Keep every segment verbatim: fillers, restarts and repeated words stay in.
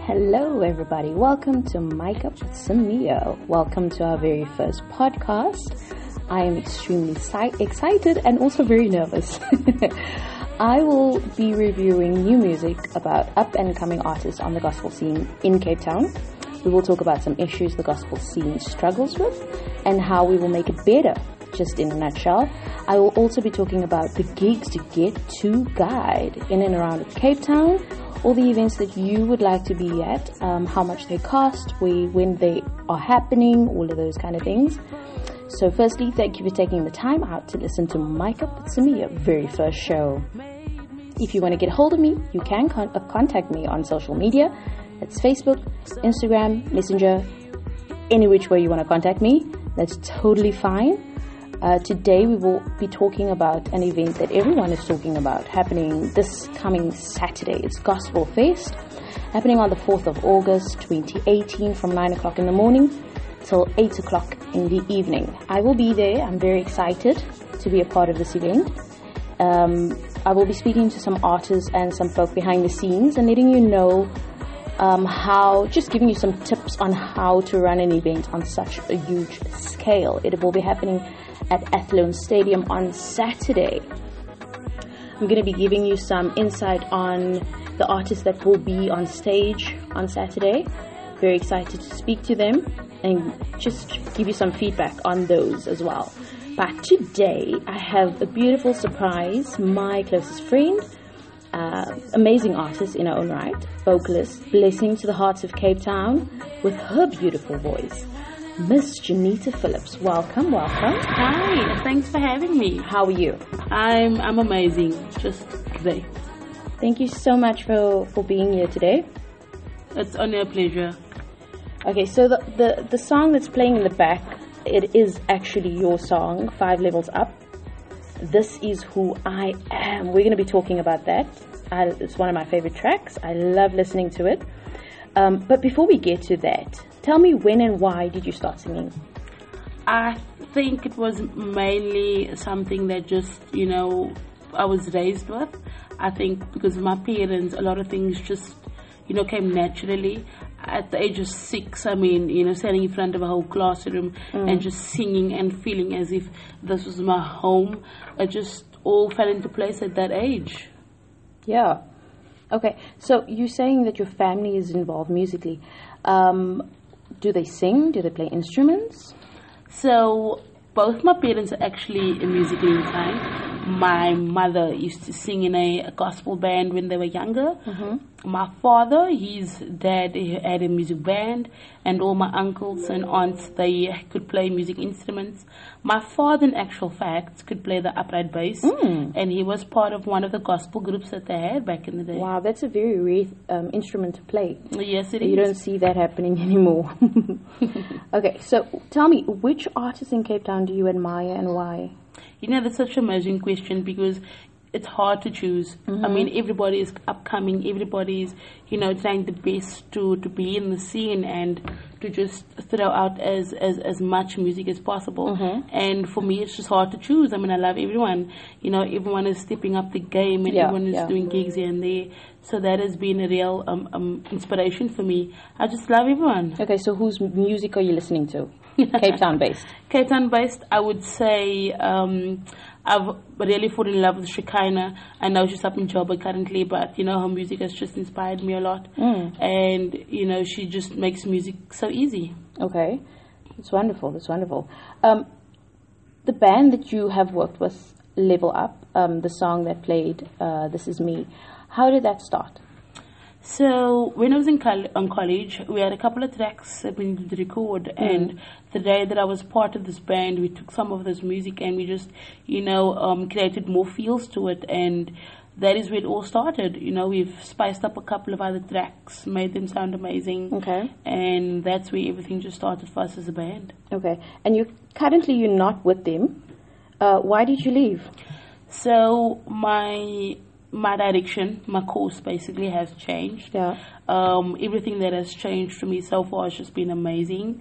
Hello everybody, welcome to Mic Up with Samia. Welcome to our very first podcast. I am extremely si- excited and also very nervous. I will be reviewing new music about up and coming artists on the gospel scene in Cape Town. We will talk about some issues the gospel scene struggles with and how we will make it better, just in a nutshell. I will also be talking about the gigs to get to guide in and around Cape Town, all the events that you would like to be at, um, how much they cost, where, when they are happening, all of those kind of things. So firstly, thank you for taking the time out to listen to Mic Up with Samia, very first show. If you want to get hold of me, you can con- uh, contact me on social media. That's Facebook, Instagram, Messenger, any which way you want to contact me. That's totally fine. Uh, today we will be talking about an event that everyone is talking about happening this coming Saturday. It's Gospel Fest, happening on the fourth of August twenty eighteen from nine o'clock in the morning till eight o'clock in the evening. I will be there. I'm very excited to be a part of this event. Um, I will be speaking to some artists and some folk behind the scenes and letting you know um, how, just giving you some tips on how to run an event on such a huge scale. It will be happening at Athlone Stadium on Saturday. I'm going to be giving you some insight on the artists that will be on stage on Saturday. Very excited to speak to them and just give you some feedback on those as well. But today I have a beautiful surprise. My closest friend, uh, amazing artist in her own right, vocalist, blessing to the hearts of Cape Town with her beautiful voice, Miss Janita Phillips. Welcome, welcome. Hi, thanks for having me. How are you? I'm I'm amazing. Just great. Thank you so much for, for being here today. It's only a pleasure. Okay, so the, the, the song that's playing in the back, it is actually your song, Five Levels Up. This is Who I Am. We're going to be talking about that. I, it's one of my favorite tracks. I love listening to it. Um, but before we get to that, tell me when and why did you start singing? I think it was mainly something that just, you know, I was raised with. I think because of my parents, a lot of things just, you know, came naturally. At the age of six, I mean, you know, standing in front of a whole classroom mm. and just singing and feeling as if this was my home, it just all fell into place at that age. Yeah. Okay, so you're saying that your family is involved musically. Um, do they sing? Do they play instruments? So both my parents are actually musically inclined. My mother used to sing in a, a gospel band when they were younger. Mm-hmm. My father, his dad had a music band, and all my uncles and aunts, they could play music instruments. My father, in actual fact, could play the upright bass, mm. and he was part of one of the gospel groups that they had back in the day. Wow, that's a very rare um, instrument to play. Yes, it you is. You don't see that happening anymore. Okay, so tell me, which artists in Cape Town do you admire and why? You know, that's such an amazing question because it's hard to choose. Mm-hmm. I mean, everybody is upcoming. Everybody is, you know, trying the best to, to be in the scene and to just throw out as, as, as much music as possible. Mm-hmm. And for me, it's just hard to choose. I mean, I love everyone. You know, everyone is stepping up the game and yeah, everyone is yeah. doing gigs here and there. So that has been a real um, um, inspiration for me. I just love everyone. Okay, so whose music are you listening to? Cape Town based. Cape Town based, I would say um, I've really fallen in love with Shekinah. I know she's up in Joburg currently, but you know her music has just inspired me a lot. Mm. And you know she just makes music so easy. Okay, it's wonderful. That's wonderful. Um, the band that you have worked with, Level Up, um, the song that played, uh, This Is Me. How did that start? So when I was in col- on college, we had a couple of tracks that we needed to record, mm. and the day that I was part of this band, we took some of this music and we just, you know, um, created more feels to it, and that is where it all started. You know, we've spiced up a couple of other tracks, made them sound amazing, okay, and that's where everything just started for us as a band. Okay, and you currently you're not with them. Uh, why did you leave? So my my direction, my course basically has changed. Yeah. Um, everything that has changed for me so far has just been amazing.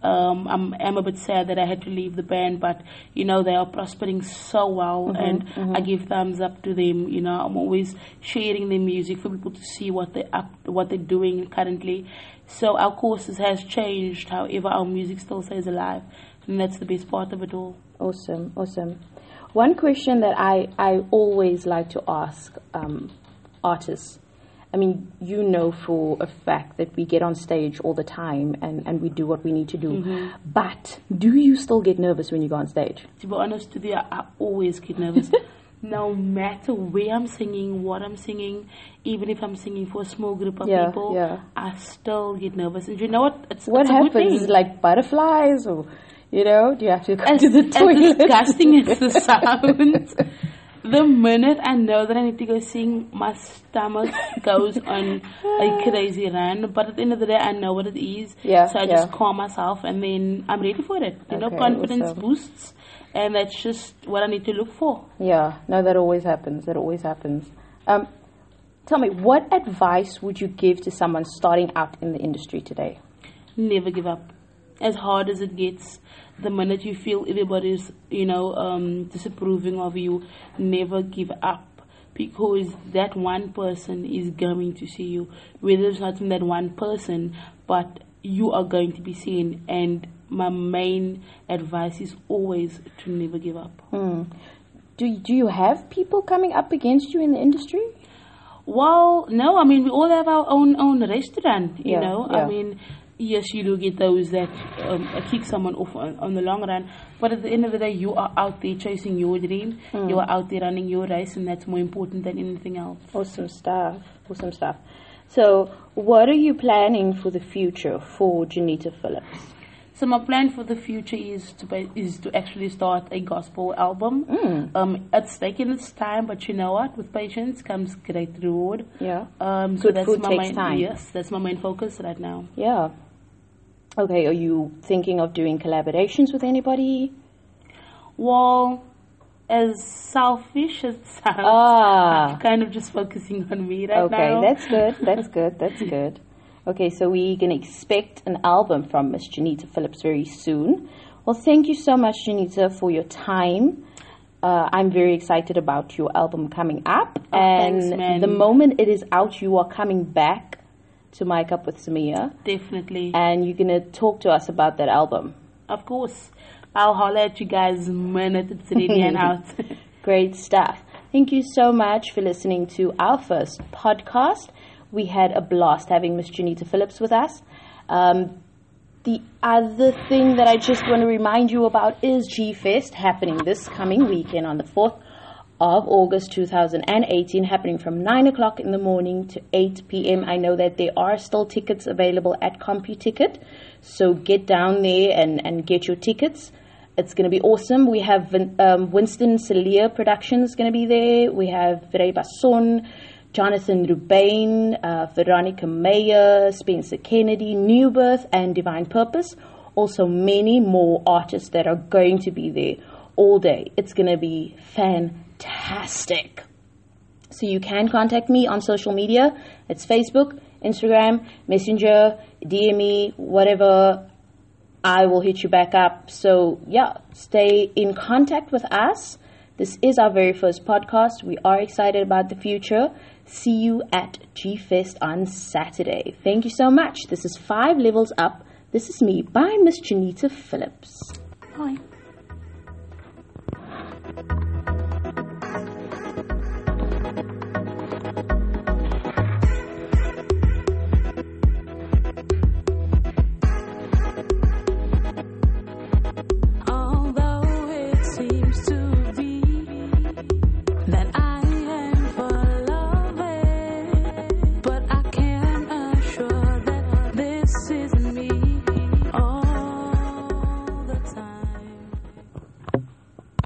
Um, I'm, I'm a bit sad that I had to leave the band, but you know they are prospering so well, Mm-hmm, and mm-hmm. I give thumbs up to them. You know, I'm always sharing their music for people to see what they up, what they're doing currently. So our courses has changed, however, our music still stays alive, and that's the best part of it all. Awesome, awesome. One question that I I always like to ask um, artists. I mean, you know for a fact that we get on stage all the time and, and we do what we need to do. Mm-hmm. But do you still get nervous when you go on stage? To be honest with you, I, I always get nervous. No matter where I'm singing, what I'm singing, even if I'm singing for a small group of yeah, people, yeah. I still get nervous. And you know what? It's, what it's a happens? good thing. Is it like butterflies or, you know, do you have to go as, to the toilet? As disgusting as the sounds. The minute I know that I need to go sing, my stomach goes on a crazy run. But at the end of the day, I know what it is. Yeah, so I yeah. just calm myself and then I'm ready for it. You Okay, know, confidence awesome. boosts. And that's just what I need to look for. Yeah, no, that always happens. That always happens. Um, tell me, what advice would you give to someone starting out in the industry today? Never give up. As hard as it gets, the minute you feel everybody's, you know, um, disapproving of you, never give up. Because that one person is going to see you. Whether it's not from that one person, but you are going to be seen. And my main advice is always to never give up. Hmm. Do, do you have people coming up against you in the industry? Well, no. I mean, we all have our own own restaurant, you Yeah, know. yeah. I mean, yes, you do get those that um, kick someone off on, on the long run. But at the end of the day, you are out there chasing your dream. Mm. You are out there running your race, and that's more important than anything else. Awesome stuff. Awesome stuff. So, what are you planning for the future for Janita Phillips? So my plan for the future is to ba- is to actually start a gospel album. Mm. Um, it's taken its time, but you know what? With patience comes great reward. Yeah. Um, so Good that's food my takes main, time. Yes, that's my main focus right now. Yeah. Okay, are you thinking of doing collaborations with anybody? Well, as selfish as it sounds, Ah. I'm kind of just focusing on me right Okay, now. that's good. That's good. That's good. Okay, so we're going to expect an album from Miss Janita Phillips very soon. Well, thank you so much, Janita, for your time. Uh, I'm very excited about your album coming up. Oh, and thanks, man. the moment it is out, you are coming back to Mic Up with Samia. Definitely. And you're going to talk to us about that album. Of course. I'll holler at you guys the minute it's ready and out. Great stuff. Thank you so much for listening to our first podcast. We had a blast having Miss Janita Phillips with us. Um, the other thing that I just want to remind you about is G-Fest happening this coming weekend on the fourth of August two thousand eighteen, happening from nine o'clock in the morning to eight p.m. I know that there are still tickets available at CompuTicket, so get down there and, and get your tickets. It's going to be awesome. We have um, Winston Celia Productions going to be there. We have Virey Basson, Jonathan Rubain, uh, Veronica Mayer, Spencer Kennedy, New Birth, and Divine Purpose. Also many more artists that are going to be there all day. It's going to be fantastic. So you can contact me on social media. It's Facebook, Instagram, Messenger, D M me, whatever. I will hit you back up. So yeah, stay in contact with us. This is our very first podcast. We are excited about the future. See you at G-Fest on Saturday. Thank you so much. This is Five Levels Up. This is me by Miss Janita Phillips. Bye.